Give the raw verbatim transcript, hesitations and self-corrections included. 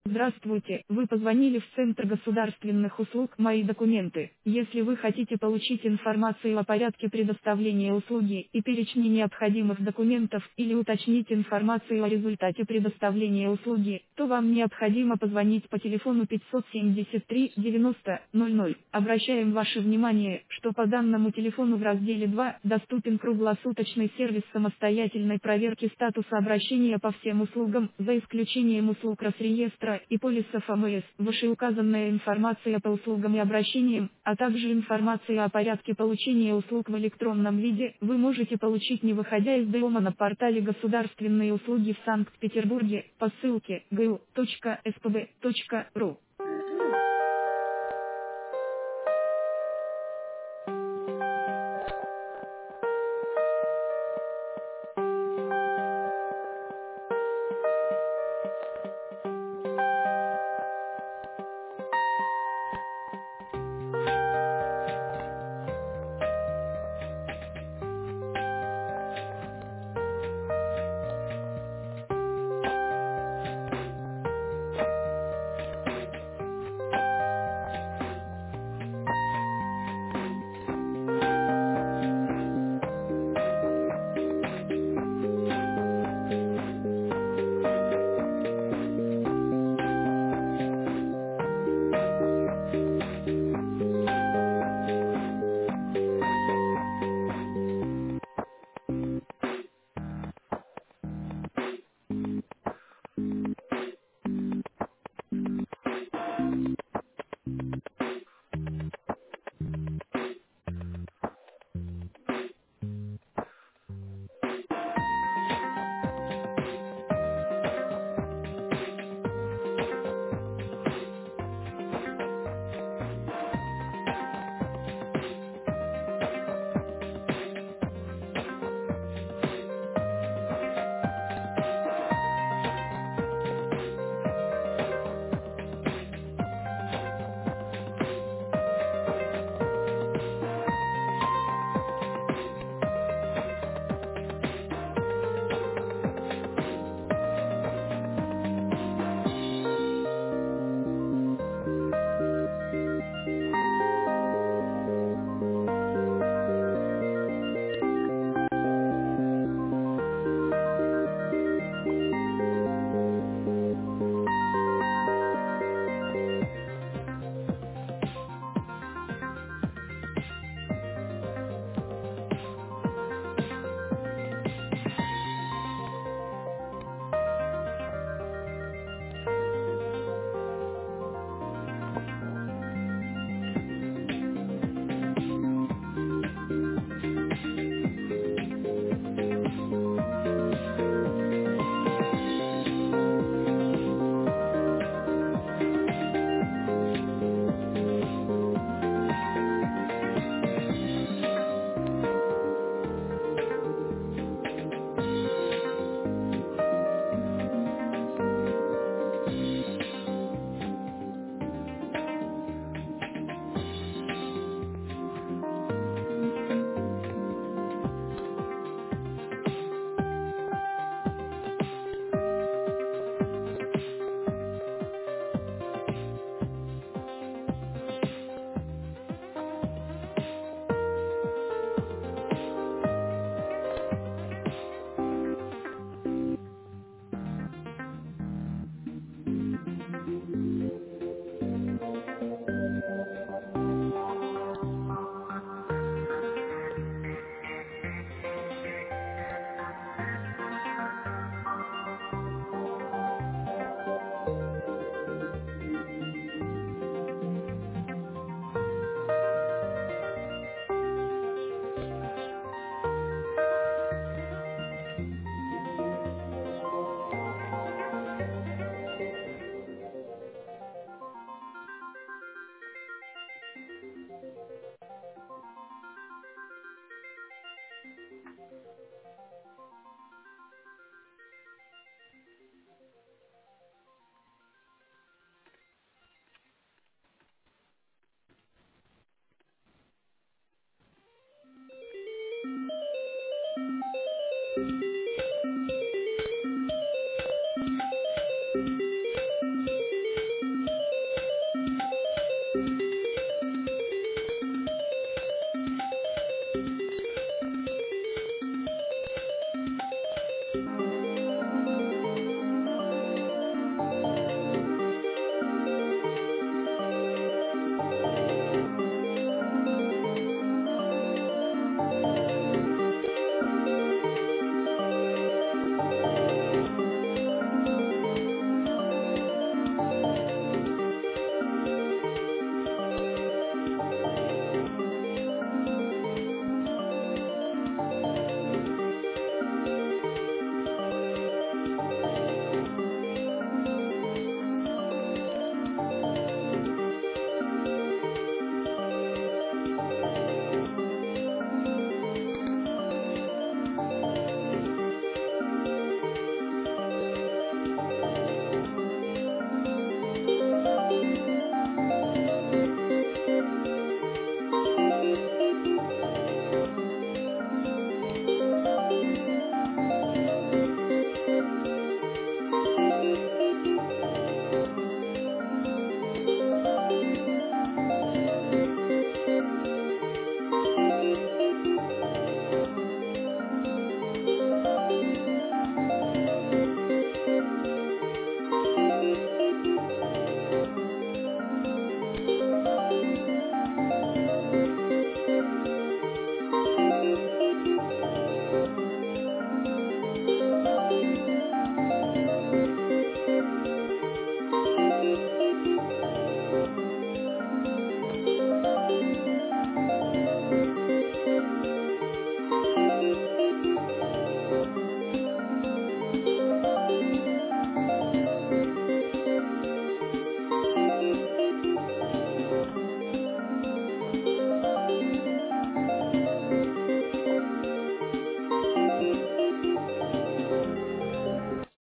Здравствуйте, вы позвонили в Центр государственных услуг «Мои документы». Если вы хотите получить информацию о порядке предоставления услуги и перечне необходимых документов или уточнить информацию о результате предоставления услуги, то вам необходимо позвонить по телефону пятьсот семьдесят три девяносто ноль ноль. Обращаем ваше внимание, что по данному телефону в разделе два доступен круглосуточный сервис самостоятельной проверки статуса обращения по всем услугам, за исключением услуг Росреестра и полисов ОМС. Вышеуказанная информация по услугам и обращениям, а также информация о порядке получения услуг в электронном виде, вы можете получить, не выходя из дома, на портале «Государственные услуги» в Санкт-Петербурге по ссылке гэ у точка эс пэ бэ точка ру.